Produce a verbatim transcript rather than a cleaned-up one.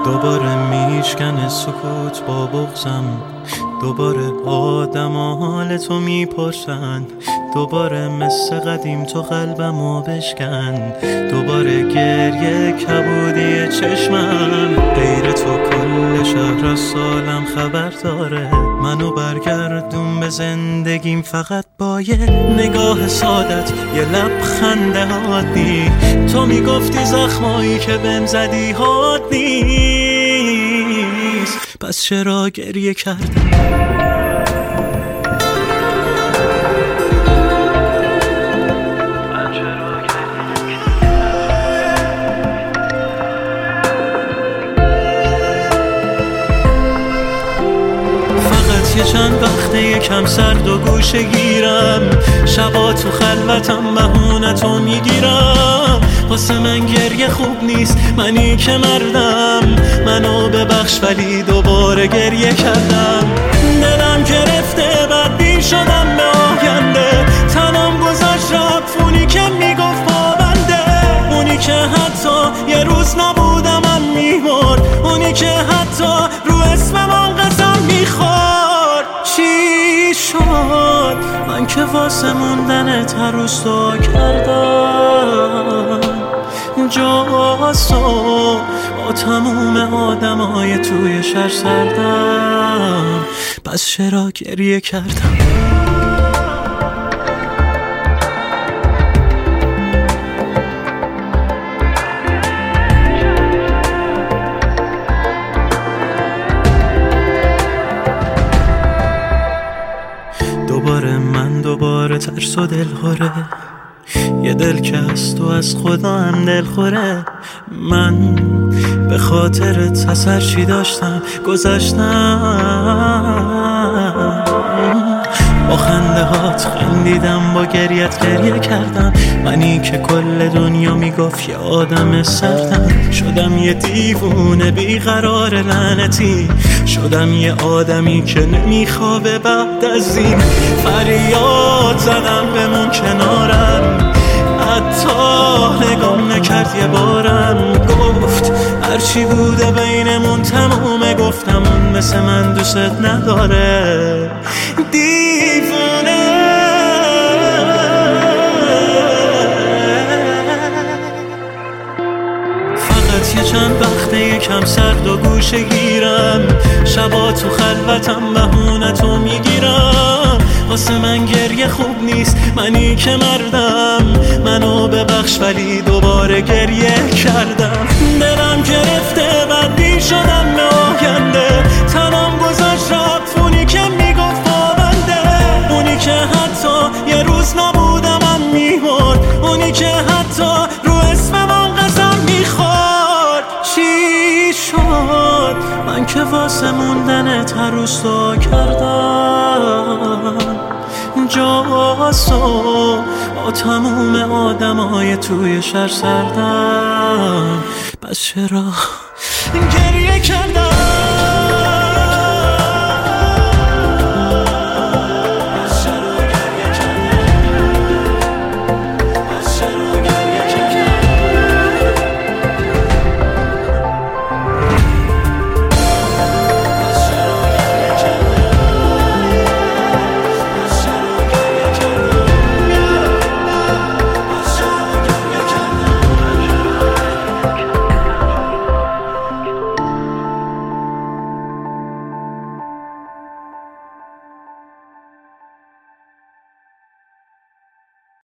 دوباره میشکنه سکوت با بغضم، دوباره آدم حال تو میپرسن، دوباره مثل قدیم تو قلبمو بشکن، دوباره گریه کبودی چشمم، غیر تو کل شهر از سالم خبر داره، منو برگردون به زندگیم فقط با یه نگاه سادت، یه لبخند عادی. تو میگفتی زخمایی که بهم زدی حاد نیست، پس چرا گریه کردم؟ یه چند وقته یکم سرد و گوشه گیرم، شبا تو خلوتم بهونتو میگیرم، واسه من گریه خوب نیست، منی که مردم، منو ببخش ولی دوباره گریه کردم. دلم گرفته بدبین شدم به آینده، تنم گذاشت رفت اونی که میگفت پابنده، اونی که حتی یه روز نبودم من میمرد، اونی که حتی رو اسمم قسم میخورد. چی شد من که واسه موندنت هر روز دعا کردم، جاسو با تموم آدمای توی شهر سردم، پس چرا گریه کردم؟ دوباره من دوباره ترس و دلخوره، یه دل که از تو از خدا هم دلخوره، من به خاطرت اثر چی داشتم گذاشتم، با خنده هات خندیدم با گریت گریه کردم، منی که کل دنیا میگفت یه آدم سردم، شدم یه دیوونه بیقرار لعنتی، شدم یه آدمی که نمیخوابه بعد از این، فریاد زدم بمون کنارم، حتی نگام نکرد یه بارم، گفت هرچی بوده بینمون تمومه، گفتم اون مثل من دوست نداره، دیوونه. فقط یه چند وقته یکم سرد و گوشه گیرم، شبا تو خلوتم بهونتو میگیرم، واسه من گریه خوب نیست، منی که مردم، منو ببخش ولی دوباره گریه کردم. دلم گرفته بدبین شدم به آینده، تنم گذاشت رفت اونی که میگفت پابنده، اونی که حتی یه روز نبودم من میمرد، اونی که حتی رو اسمم قسم میخورد. چی شد من که واسه موندنت هر روز دعا کردم، جاسو با تموم آدمای توی شهر سردم، پس چرا گریه کردم؟